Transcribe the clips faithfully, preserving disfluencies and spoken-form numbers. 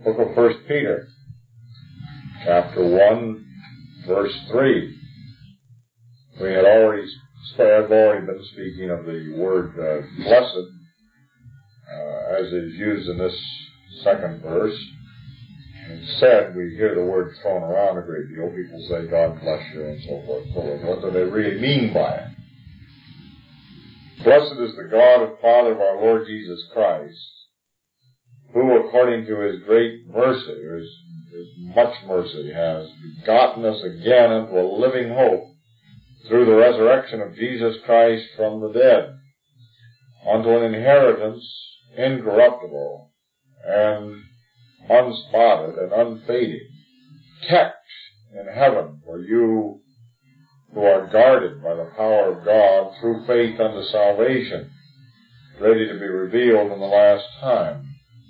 Book of First Peter, chapter one, verse three. We had already, I've already been speaking of the word uh, blessed, uh, as is used in this second verse. Instead, we hear the word thrown around a great deal. People say, God bless you, and so forth. So what do they really mean by it? Blessed is the God and Father of our Lord Jesus Christ, who, according to his great mercy, or his, his much mercy, has begotten us again into a living hope through the resurrection of Jesus Christ from the dead, unto an inheritance incorruptible and unspotted and unfading, kept in heaven for you who are guarded by the power of God through faith unto salvation, ready to be revealed in the last time.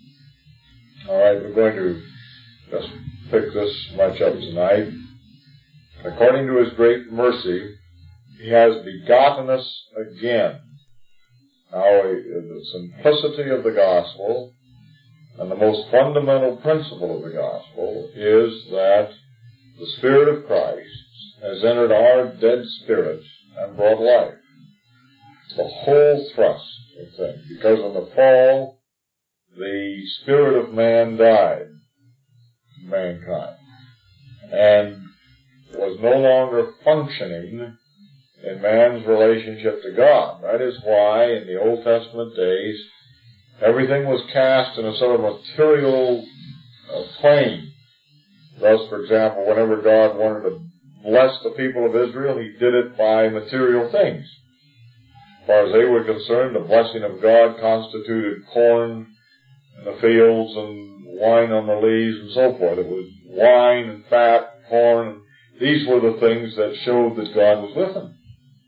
All right, we're going to just pick this much up tonight. According to his great mercy, he has begotten us again. Now, the simplicity of the gospel and the most fundamental principle of the gospel is that the Spirit of Christ has entered our dead spirit and brought life. The whole thrust of things. Because in the fall, the spirit of man died, mankind, and was no longer functioning in man's relationship to God. That is why in the Old Testament days, everything was cast in a sort of material uh, plane. Thus, for example, whenever God wanted to bless the people of Israel, he did it by material things. As far as they were concerned, the blessing of God constituted corn in the fields and wine on the leaves and so forth. It was wine and fat, corn. These were the things that showed that God was with them.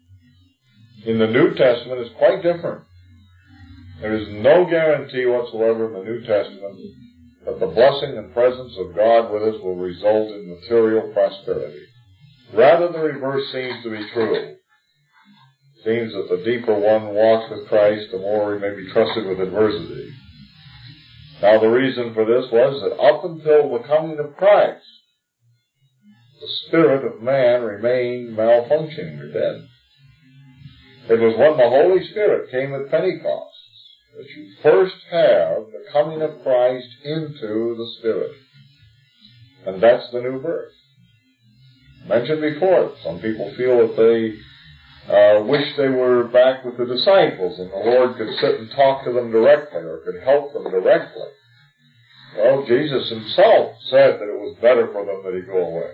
In the New Testament, it's quite different. There is no guarantee whatsoever in the New Testament that the blessing and presence of God with us will result in material prosperity. Rather, the reverse seems to be true. It seems that the deeper one walks with Christ, the more he may be trusted with adversity. Now, the reason for this was that up until the coming of Christ, the spirit of man remained malfunctioning or dead. It was when the Holy Spirit came at Pentecost that you first have the coming of Christ into the Spirit. And that's the new birth. Mentioned before, some people feel that they uh, wish they were back with the disciples and the Lord could sit and talk to them directly or could help them directly. Well, Jesus himself said that it was better for them that he go away.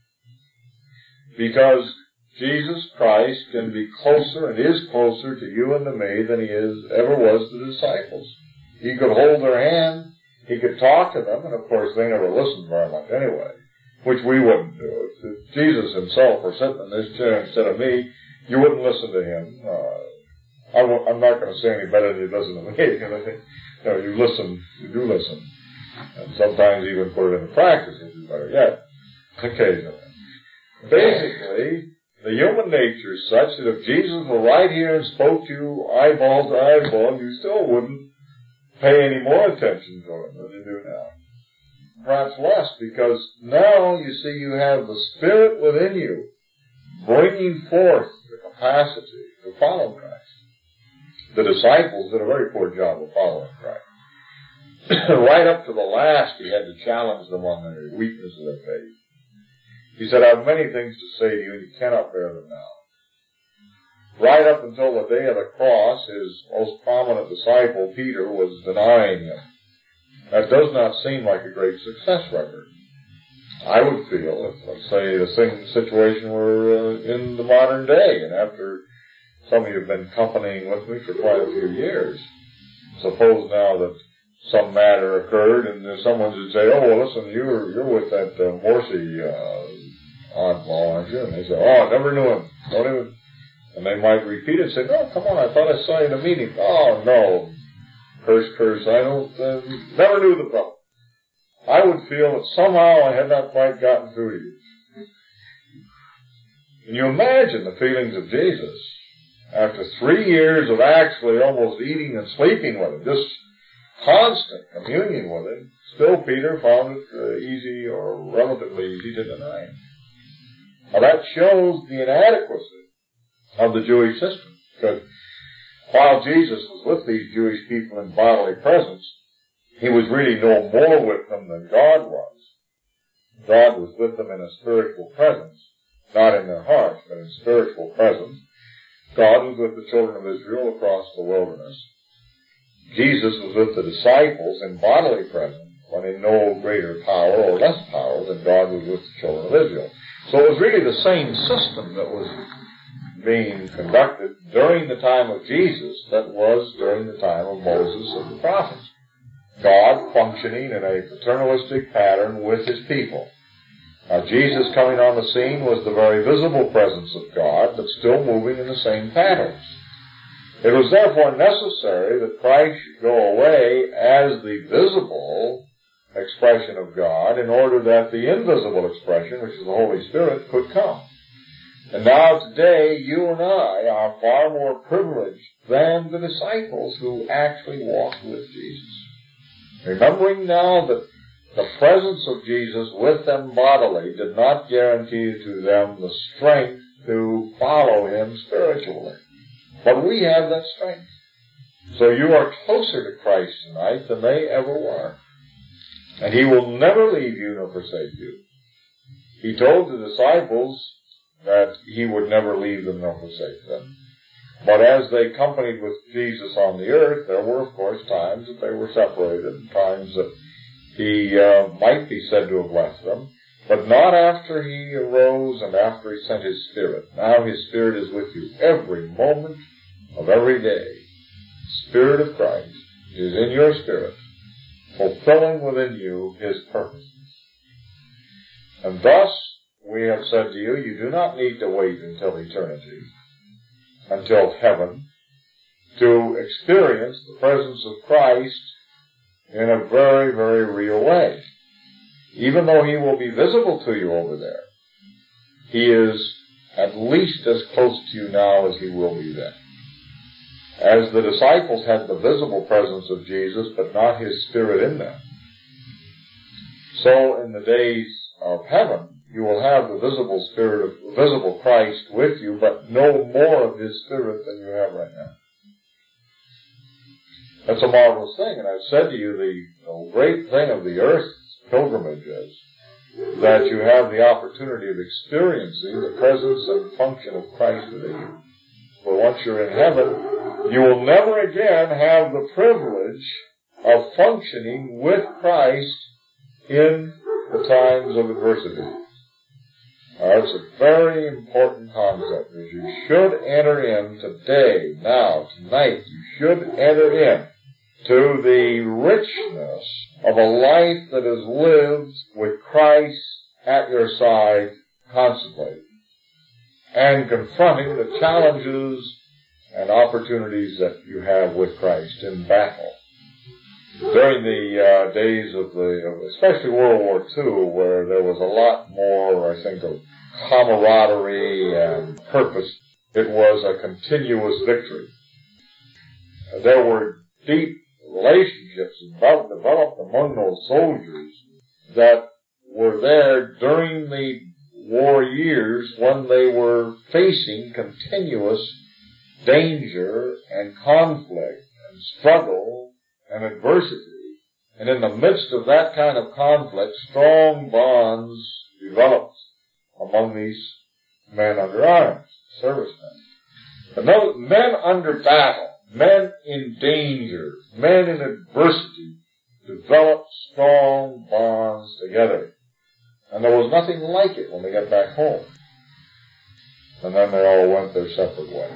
Because Jesus Christ can be closer and is closer to you and to me than he is ever was to the disciples. He could hold their hand, he could talk to them, and of course they never listened very much anyway, which we wouldn't do. If Jesus himself were sitting in this chair instead of me, you wouldn't listen to him. Uh, I w- I'm not going to say any better than he listen to me. You know, you listen, you do listen, and sometimes even put it into practice, which is better yet, occasionally. Basically, the human nature is such that if Jesus were right here and spoke to you eyeball to eyeball, you still wouldn't pay any more attention to him than you do now. Perhaps less, because now, you see, you have the Spirit within you bringing forth the capacity to follow Christ. The disciples did a very poor job of following Christ. Right up to the last, he had to challenge them on their weakness of their faith. He said, I have many things to say to you, and you cannot bear them now. Right up until the day of the cross, his most prominent disciple, Peter, was denying him. That does not seem like a great success record. I would feel, if, let's say, the same situation were uh, in the modern day, and after some of you have been accompanying with me for quite a few years, suppose now that some matter occurred, and someone would say, oh, well, listen, you're, you're with that uh, Morsi uh, oddball, aren't you? And they say, oh, I never knew him. Don't even. And they might repeat it and say, no, come on, I thought I saw you in a meeting. Oh, no. Curse, curse, I don't, uh, never knew the fellow. I would feel that somehow I had not quite gotten through to you. Can you imagine the feelings of Jesus after three years of actually almost eating and sleeping with him, just constant communion with him, still Peter found it uh, easy or relatively easy to deny him. Now that shows the inadequacy of the Jewish system, because while Jesus was with these Jewish people in bodily presence, he was really no more with them than God was. God was with them in a spiritual presence, not in their hearts, but in spiritual presence. God was with the children of Israel across the wilderness. Jesus was with the disciples in bodily presence, but in no greater power or less power than God was with the children of Israel. So it was really the same system that was being conducted during the time of Jesus that was during the time of Moses and the prophets. God functioning in a paternalistic pattern with his people. Now, Jesus coming on the scene was the very visible presence of God, but still moving in the same patterns. It was therefore necessary that Christ should go away as the visible expression of God in order that the invisible expression, which is the Holy Spirit, could come. And now today, you and I are far more privileged than the disciples who actually walked with Jesus. Remembering now that the presence of Jesus with them bodily did not guarantee to them the strength to follow him spiritually. But we have that strength. So you are closer to Christ tonight than they ever were. And he will never leave you nor forsake you. He told the disciples that he would never leave them nor forsake them. But as they companied with Jesus on the earth, there were, of course, times that they were separated, and times that he uh, might be said to have left them, but not after he arose and after he sent his Spirit. Now his Spirit is with you every moment of every day. The Spirit of Christ is in your spirit, fulfilling within you his purposes. And thus, we have said to you, you do not need to wait until eternity, until heaven, to experience the presence of Christ in a very, very real way. Even though he will be visible to you over there, he is at least as close to you now as he will be then. As the disciples had the visible presence of Jesus, but not his Spirit in them, so in the days of heaven, you will have the visible Spirit of, visible Christ with you, but no more of his Spirit than you have right now. That's a marvelous thing, and I've said to you, the, the great thing of the earth's pilgrimage is that you have the opportunity of experiencing the presence and function of Christ within you. For once you're in heaven, you will never again have the privilege of functioning with Christ in the times of adversity. Now, it's a very important concept. As you should enter in today, now, tonight, you should enter in to the richness of a life that is lived with Christ at your side constantly, and confronting the challenges and opportunities that you have with Christ in battle. During the uh, days of the, especially World War Two, where there was a lot more, I think, of camaraderie and purpose, it was a continuous victory. There were deep relationships developed among those soldiers that were there during the war years when they were facing continuous danger and conflict and struggle and adversity. And in the midst of that kind of conflict, strong bonds developed among these men under arms, servicemen. But those men under battle, men in danger, men in adversity, developed strong bonds together. And there was nothing like it when they got back home. And then they all went their separate way.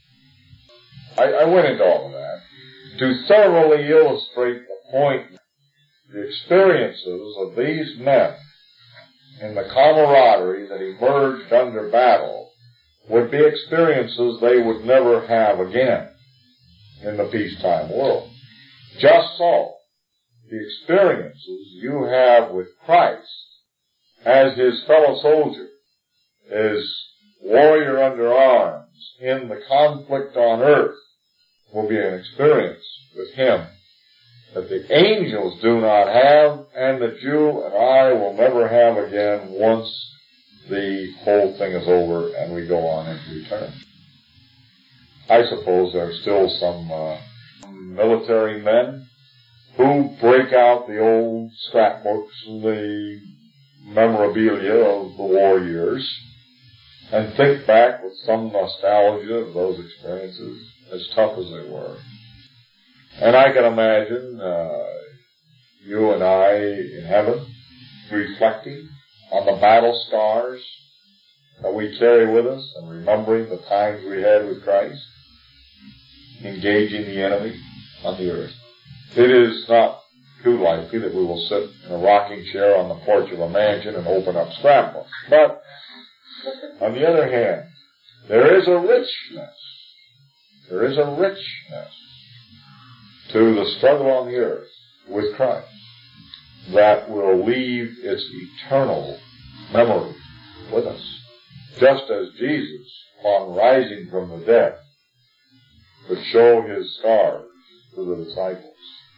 I, I went into all of that to thoroughly illustrate the point. The experiences of these men in the camaraderie that emerged under battle would be experiences they would never have again in the peacetime world. Just so, the experiences you have with Christ as his fellow soldier, his warrior under arms in the conflict on earth, will be an experience with him that the angels do not have, and that you and I will never have again once the whole thing is over and we go on into eternity. I suppose there are still some uh, military men who break out the old scrapbooks and the memorabilia of the war years and think back with some nostalgia of those experiences, as tough as they were. And I can imagine uh, you and I in heaven reflecting on the battle scars that we carry with us and remembering the times we had with Christ, engaging the enemy on the earth. It is not too likely that we will sit in a rocking chair on the porch of a mansion and open up scrapbooks. But, on the other hand, there is a richness, there is a richness to the struggle on the earth with Christ that will leave its eternal memory with us. Just as Jesus, upon rising from the dead, could show his scars to the disciples,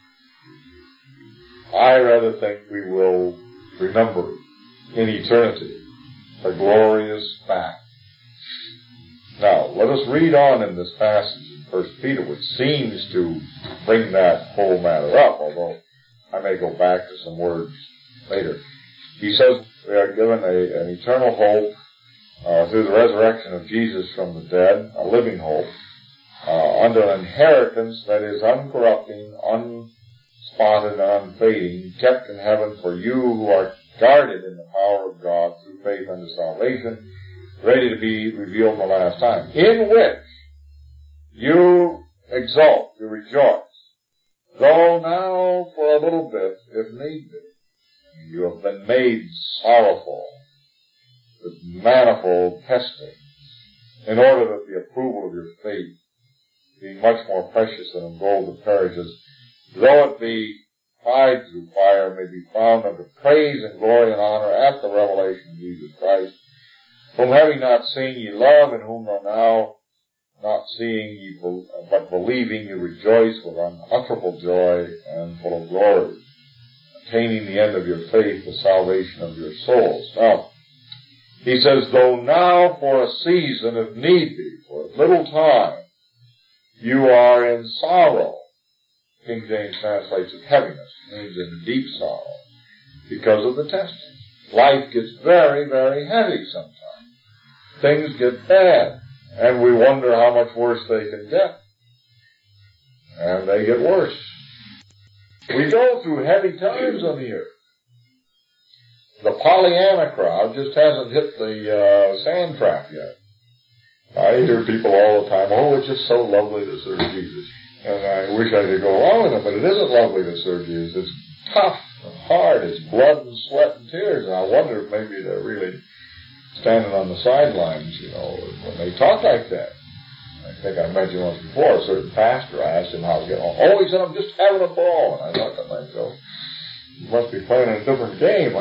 I rather think we will remember in eternity the glorious fact. Now, let us read on in this passage in First Peter, which seems to bring that whole matter up, although I may go back to some words later. He says we are given a, an eternal hope uh, through the resurrection of Jesus from the dead, a living hope, uh, under an inheritance that is uncorrupting, unspotted, and unfading, kept in heaven for you who are guarded in the power of God through faith unto salvation, ready to be revealed in the last time, in which you exult, you rejoice, though now for a little bit, if need be, you have been made sorrowful with manifold testings, in order that the approval of your faith, being much more precious than of gold that perishes, though it be tried through fire, may be found unto praise and glory and honor at the revelation of Jesus Christ, whom having not seen ye love, and whom though now not seeing ye but believing you rejoice with unutterable joy and full of glory, attaining the end of your faith, the salvation of your souls. Now, he says, though now for a season, if need be, for a little time, you are in sorrow. King James translates it heaviness, means in deep sorrow, because of the testing. Life gets very, very heavy sometimes. Things get bad, and we wonder how much worse they can get. And they get worse. We go through heavy times on the earth. The Pollyanna crowd just hasn't hit the uh, sand trap yet. I hear people all the time, oh, it's just so lovely to serve Jesus. And I wish I could go along with it, but it isn't lovely to serve Jesus. It's tough and hard. It's blood and sweat and tears. And I wonder if maybe they're really standing on the sidelines, you know, when they talk like that. I think I mentioned once before, a certain pastor, I asked him how to get on. Oh, he said, I'm just having a ball. And I thought to myself, you must be playing a different game.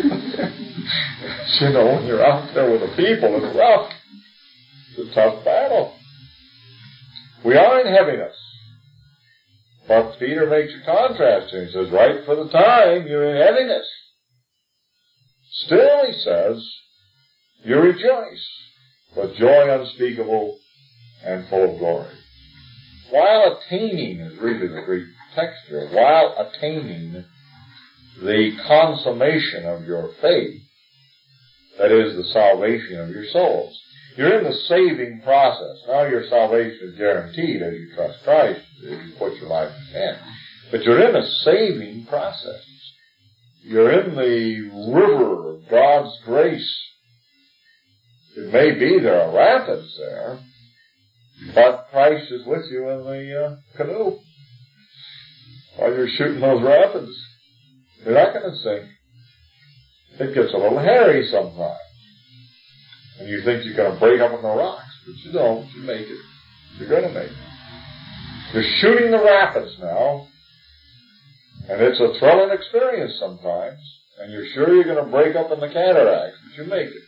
You know, when you're out there with the people, it's rough. It's a tough battle. We are in heaviness. But Peter makes a contrast here. He says, right for the time, you're in heaviness. Still, he says, you rejoice with joy unspeakable and full of glory. While attaining is really the Greek text here. While attaining the consummation of your faith, that is the salvation of your souls. You're in the saving process. Now your salvation is guaranteed as you trust Christ, as you put your life in His hand. But you're in a saving process. You're in the river of God's grace. It may be there are rapids there, but Christ is with you in the uh, canoe while you're shooting those rapids. You're not going to sink. It gets a little hairy sometimes. And you think you're going to break up on the rocks, but you don't. You make it. You're going to make it. You're shooting the rapids now, and it's a thrilling experience sometimes, and you're sure you're going to break up in the cataracts, but you make it.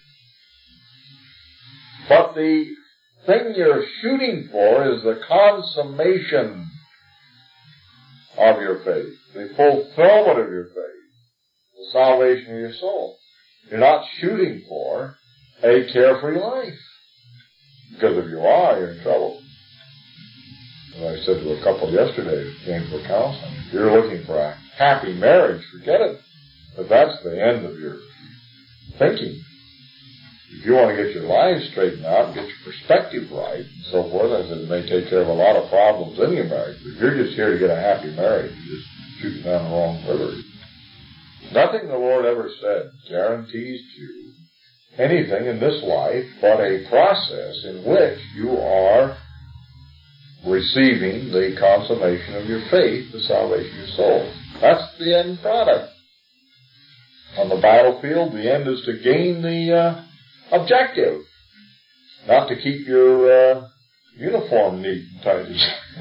But the thing you're shooting for is the consummation of your faith, the fulfillment of your faith, the salvation of your soul. You're not shooting for a carefree life. Because if you are, you're in trouble. As I said to a couple yesterday who came for counseling, if you're looking for a happy marriage, forget it. But that's the end of your thinking. If you want to get your lives straightened out and get your perspective right and so forth, I said it may take care of a lot of problems in your marriage. But if you're just here to get a happy marriage, you're just shooting down the wrong river. Nothing the Lord ever said guarantees you anything in this life but a process in which you are receiving the consummation of your faith, the salvation of your soul. That's the end product. On the battlefield, the end is to gain the uh, objective, not to keep your uh, uniform neat and tidy.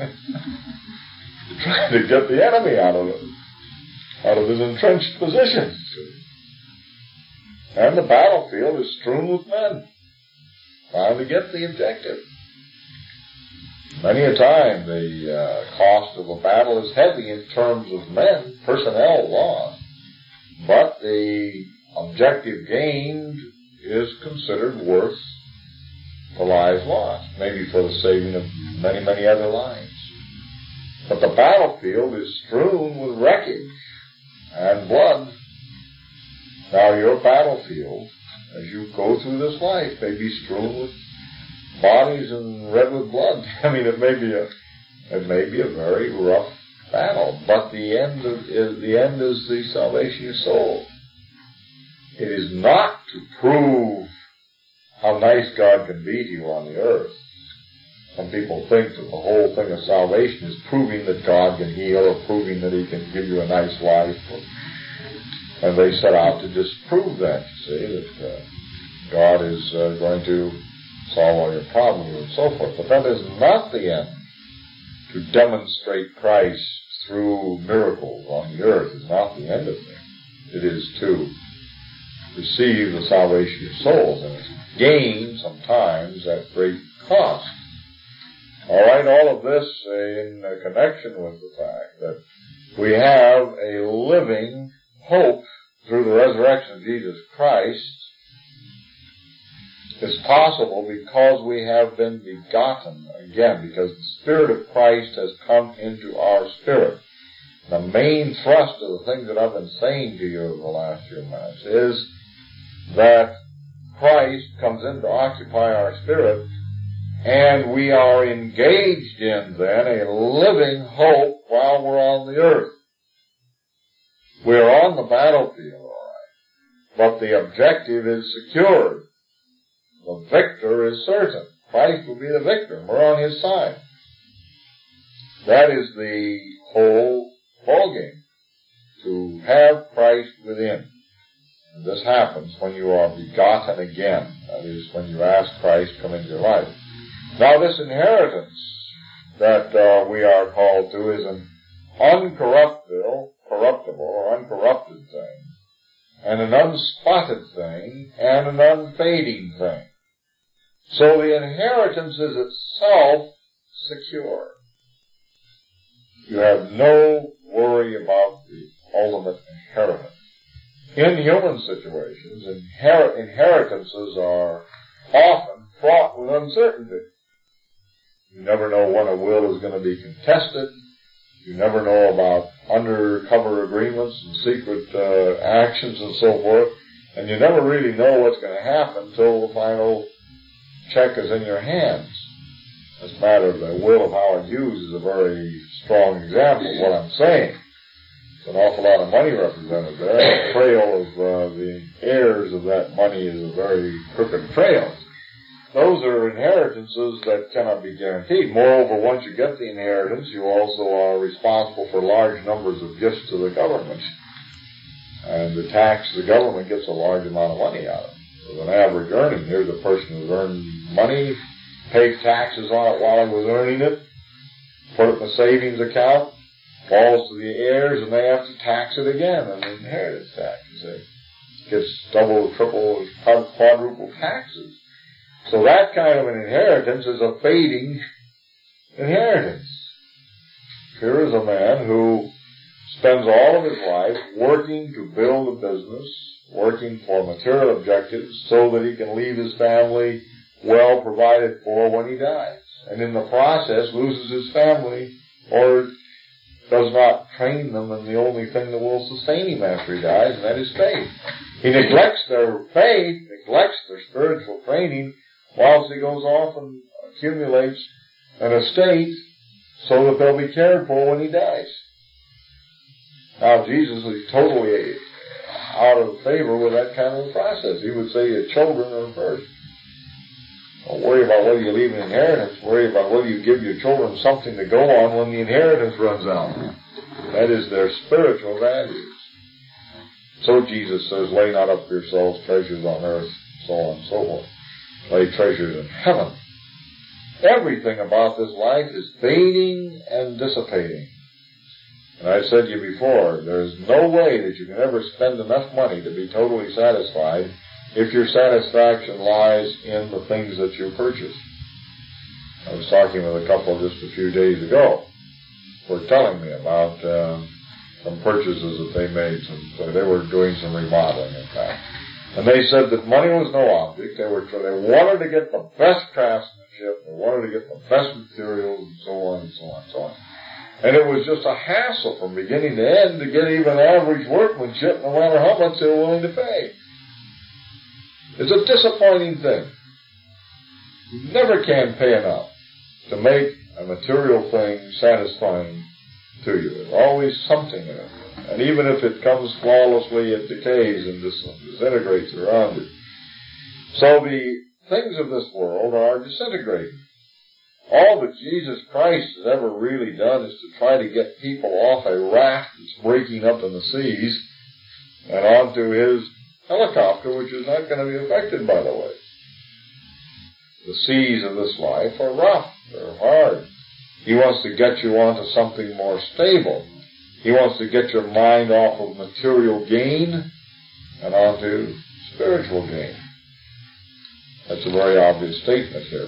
Trying to get the enemy out of it, out of his entrenched position. And the battlefield is strewn with men, trying to get the objective. Many a time the uh, cost of a battle is heavy in terms of men, personnel lost, but the objective gained is considered worth the lives lost, maybe for the saving of many, many other lives. But the battlefield is strewn with wreckage and blood. Now your battlefield, as you go through this life, may be strewn with bodies and red with blood. I mean, it may be a, it may be a very rough battle, but the end of, is, the end is the salvation of your soul. It is not to prove how nice God can be to you on the earth. Some people think that the whole thing of salvation is proving that God can heal or proving that He can give you a nice life. And they set out to disprove that, you see, that uh, God is uh, going to solve all your problems and so forth. But that is not the end. To demonstrate Christ through miracles on the earth is not the end of things. It is to receive the salvation of souls, and it's gained sometimes at great cost. All right, all of this uh, in uh, connection with the fact that we have a living hope through the resurrection of Jesus Christ is possible because we have been begotten again, because the Spirit of Christ has come into our spirit. The main thrust of the things that I've been saying to you over the last few minutes is that Christ comes in to occupy our spirit, and we are engaged in then a living hope while we're on the earth. We're on the battlefield, all right, but the objective is secured. The victor is certain. Christ will be the victor, and we're on His side. That is the whole ballgame, to have Christ within. And this happens when you are begotten again. That is, when you ask Christ to come into your life. Now, this inheritance that uh, we are called to is an uncorruptible, corruptible or uncorrupted thing, and an unspotted thing, and an unfading thing. So the inheritance is itself secure. You have no worry about the ultimate inheritance. In human situations, inher- inheritances are often fraught with uncertainty. You never know when a will is going to be contested. You never know about undercover agreements and secret uh, actions and so forth. And you never really know what's going to happen until the final check is in your hands. This matter of the will of Howard Hughes is a very strong example of what I'm saying. There's an awful lot of money represented there. The trail of uh, the heirs of that money is a very crooked trail. Those are inheritances that cannot be guaranteed. Moreover, once you get the inheritance, you also are responsible for large numbers of gifts to the government. And the tax, the government gets a large amount of money out of it. With an average earning, here's a person who's earned money, paid taxes on it while he was earning it, put it in the savings account, falls to the heirs, and they have to tax it again on the inheritance tax. It gets double, triple, quadruple taxes. So that kind of an inheritance is a fading inheritance. here is a man who spends all of his life working to build a business, working for material objectives so that he can leave his family well provided for when he dies. And in the process loses his family or does not train them in the only thing that will sustain him after he dies, and that is faith. He neglects their faith, neglects their spiritual training, whilst he goes off and accumulates an estate so that they'll be cared for when he dies. Now, Jesus is totally out of favor with that kind of a process. He would say your children are first. Don't worry about whether you leave an inheritance. Worry about whether you give your children something to go on when the inheritance runs out. That is their spiritual values. So Jesus says, lay not up for yourselves treasures on earth, so on and so forth. Lay treasures in heaven. Everything about this life is fading and dissipating. And I've said to you before, there's no way that you can ever spend enough money to be totally satisfied if your satisfaction lies in the things that you purchase. I was talking with a couple just a few days ago who were telling me about uh, some purchases that they made. Some, so they were doing some remodeling, in fact. And they said that money was no object. They were they wanted to get the best craftsmanship. They wanted to get the best materials and so on and so on and so on. And it was just a hassle from beginning to end to get even average workmanship, no matter how much they were willing to pay. It's a disappointing thing. You never can pay enough to make a material thing satisfying to you. There's always something in it. And even if it comes flawlessly, it decays and disintegrates around it. So the things of this world are disintegrating. All that Jesus Christ has ever really done is to try to get people off a raft that's breaking up in the seas and onto his helicopter, which is not going to be affected, by the way. The seas of this life are rough. They're hard. He wants to get you onto something more stable. He wants to get your mind off of material gain and onto spiritual gain. That's a very obvious statement here.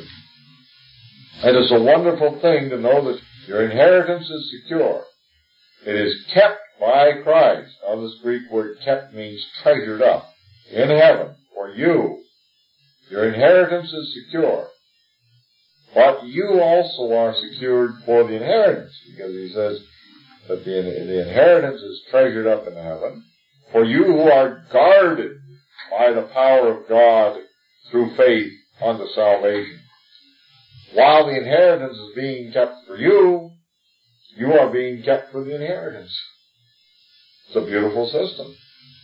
And it's a wonderful thing to know that your inheritance is secure. It is kept by Christ. Now, this Greek word kept means treasured up in heaven for you. Your inheritance is secure. But you also are secured for the inheritance, because he says that the, the inheritance is treasured up in heaven for you who are guarded by the power of God through faith unto salvation. While the inheritance is being kept for you, you are being kept for the inheritance. It's a beautiful system.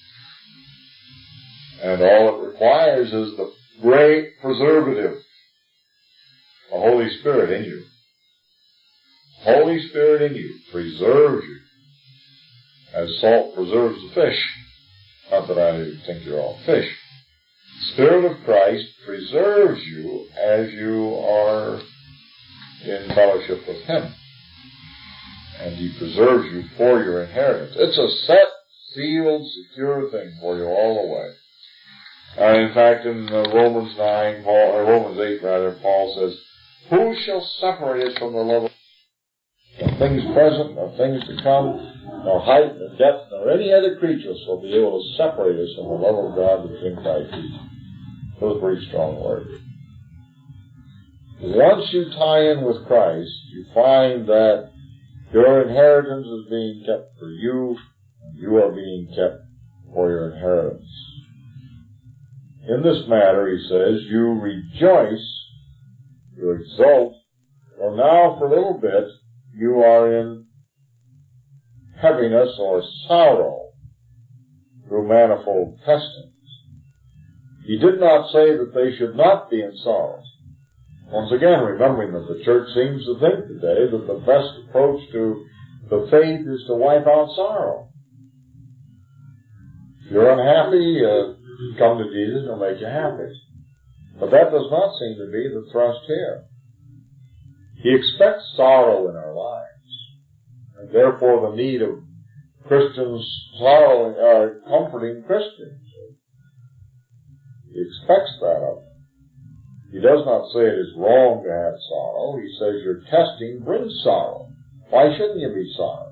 And all it requires is the great preservative, the Holy Spirit in you. Holy Spirit in you preserves you as salt preserves the fish. Not that I think you're all fish. The Spirit of Christ preserves you as you are in fellowship with Him. And He preserves you for your inheritance. It's a set, sealed, secure thing for you all the way. Uh, in fact, in uh, Romans nine, Paul, or Romans eight rather, Paul says, who shall separate us from the love of God? No things present, no things to come, no height, no depth, nor any other creature shall be able to separate us from the love of God which is in Christ Jesus. Those are very strong words. Once you tie in with Christ, you find that your inheritance is being kept for you, and you are being kept for your inheritance. In this matter, he says, you rejoice, you exult, for now for a little bit you are in heaviness or sorrow through manifold testings. He did not say that they should not be in sorrow. Once again, remembering that the church seems to think today that the best approach to the faith is to wipe out sorrow. If you're unhappy, uh, come to Jesus, He'll make you happy. But that does not seem to be the thrust here. He expects sorrow in our lives, and therefore the need of Christians sorrowing, uh, comforting Christians. He expects that of them. He does not say it is wrong to have sorrow. He says your testing brings sorrow. Why shouldn't you be sorry?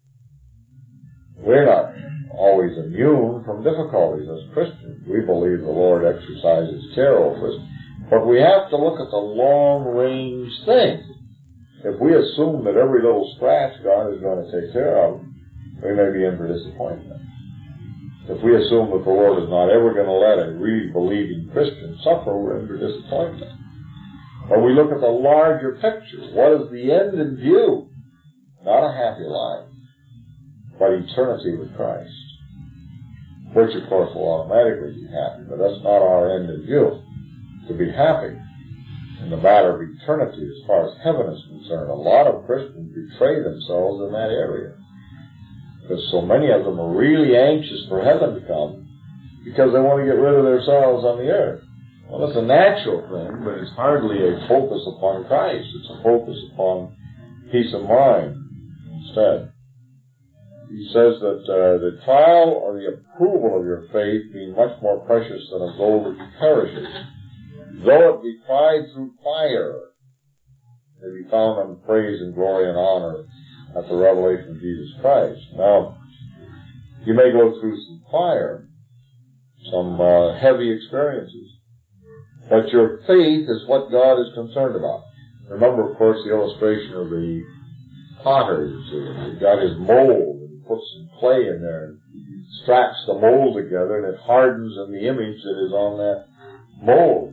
We're not always immune from difficulties as Christians. We believe the Lord exercises care over us, but we have to look at the long-range thing. If we assume that every little scratch God is going to take care of, we may be in for disappointment. If we assume that the Lord is not ever going to let a really believing Christian suffer, we're in for disappointment. But we look at the larger picture. What is the end in view? Not a happy life, but eternity with Christ, which of course will automatically be happy, but that's not our end in view. To be happy in the matter of eternity as far as heaven is concerned, a lot of Christians betray themselves in that area, because so many of them are really anxious for heaven to come because they want to get rid of themselves on the earth. Well, it's a natural thing, but it's hardly a focus upon Christ. It's a focus upon peace of mind instead. He says that uh, the trial or the approval of your faith being much more precious than a gold that perishes, though it be tried through fire, may be found unto praise and glory and honor at the revelation of Jesus Christ. Now, you may go through some fire, some uh, heavy experiences, but your faith is what God is concerned about. Remember, of course, the illustration of the potter. He's got his mold and puts some clay in there and straps the mold together, and it hardens in the image that is on that mold.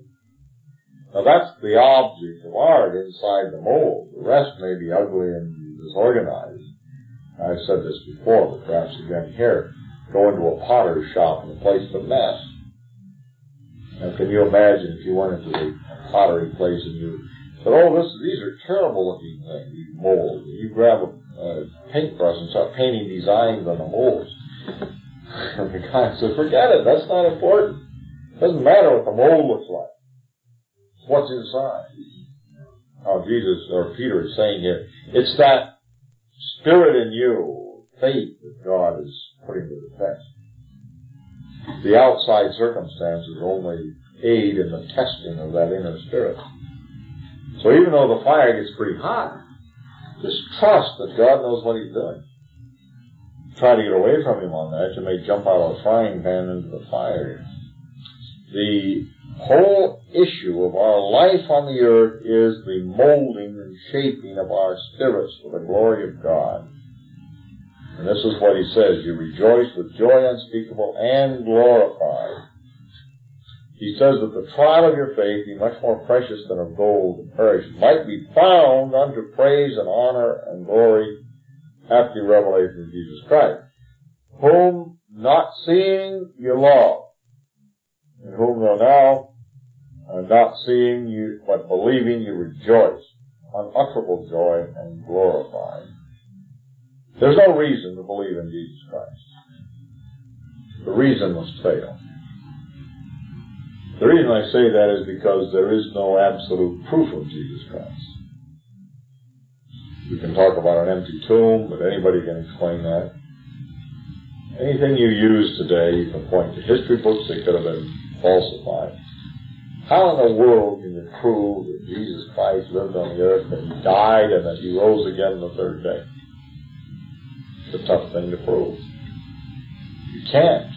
Now that's the object of art inside the mold. The rest may be ugly and disorganized. I've said this before, but perhaps again here. Go into a potter's shop and the place is a mess. Now can you imagine if you went into the pottery place and you said, oh, this, these are terrible looking things, these molds. And you grab a uh, paintbrush and start painting designs on the molds. And the guy said, forget it, that's not important. It doesn't matter what the mold looks like. What's inside? Oh, Jesus, or Peter is saying here, it's that spirit in you, faith, that God is putting to the test. The outside circumstances only aid in the testing of that inner spirit. So even though the fire gets pretty hot, just trust that God knows what He's doing. Try to get away from Him on that. You may jump out of a frying pan into the fire. The whole issue of our life on the earth is the molding and shaping of our spirits for the glory of God. And this is what he says, you rejoice with joy unspeakable and glorified. He says that the trial of your faith, be much more precious than of gold that perish, might be found unto praise and honor and glory at the revelation of Jesus Christ, whom not seeing you love, in whom though now, uh, not seeing you, but believing you rejoice, unutterable joy and glorified. There's no reason to believe in Jesus Christ. The reason must fail. The reason I say that is because there is no absolute proof of Jesus Christ. You can talk about an empty tomb, but anybody can explain that. Anything you use today, you can point to history books that could have been falsified. How in the world can you prove that Jesus Christ lived on the earth, that He died, and that He rose again the third day? It's a tough thing to prove. You can't.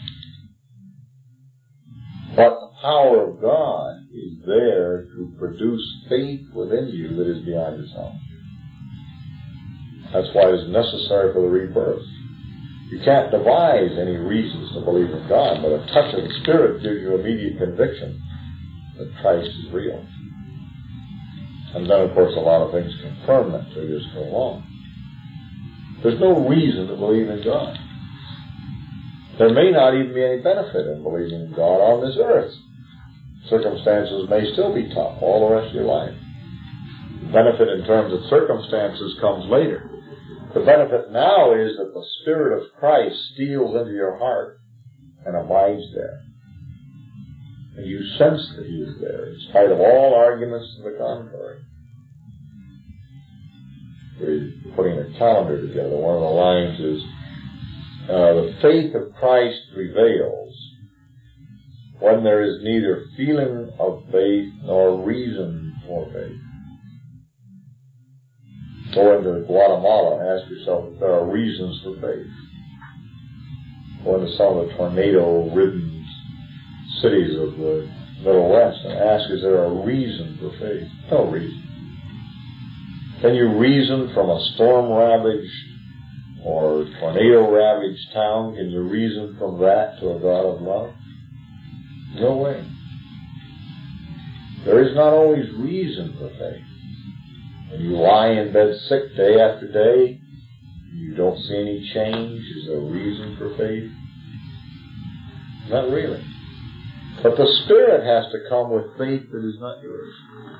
But the power of God is there to produce faith within you that is beyond yourself. That's why it's necessary for the rebirth. You can't devise any reasons to believe in God, but a touch of the Spirit gives you immediate conviction that Christ is real. And then, of course, a lot of things confirm that as you just go along. There's no reason to believe in God. There may not even be any benefit in believing in God on this earth. Circumstances may still be tough all the rest of your life. The benefit in terms of circumstances comes later. The benefit now is that the Spirit of Christ steals into your heart and abides there. And you sense that He is there, in spite of all arguments to the contrary. We're putting a calendar together. One of the lines is, uh, the faith of Christ prevails when there is neither feeling of faith nor reason for faith. Go into Guatemala and ask yourself if there are reasons for faith. Go into some of the tornado-ridden cities of the Middle West and ask, is there a reason for faith? No reason. Can you reason from a storm-ravaged or tornado-ravaged town? Can you reason from that to a God of love? No way. There is not always reason for faith. When you lie in bed sick day after day, you don't see any change, is there a reason for faith? Not really. But the Spirit has to come with faith that is not yours.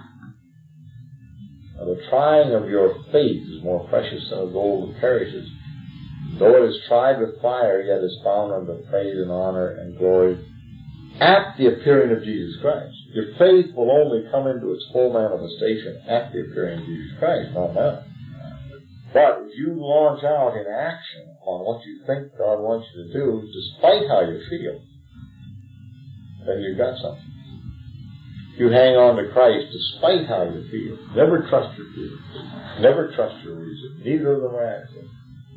Now, the trying of your faith is more precious than a gold that perishes. Though it is tried with fire, yet is found unto praise and honor and glory at the appearing of Jesus Christ. Your faith will only come into its full manifestation at the appearing of Jesus Christ, not now. But if you launch out in action on what you think God wants you to do, despite how you feel, then you've got something. You hang on to Christ despite how you feel. Never trust your feelings. Never trust your reason. Neither of them are adequate.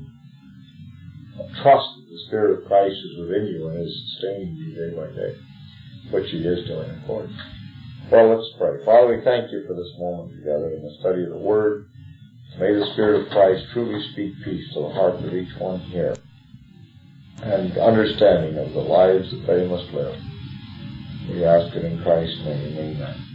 Trust that the Spirit of Christ is within you and is sustaining you day by day, which He is doing, of course. Well, let's pray. Father, we thank you for this moment together in the study of the Word. May the Spirit of Christ truly speak peace to the heart of each one here and understanding of the lives that they must live. We ask it in Christ's name. Amen.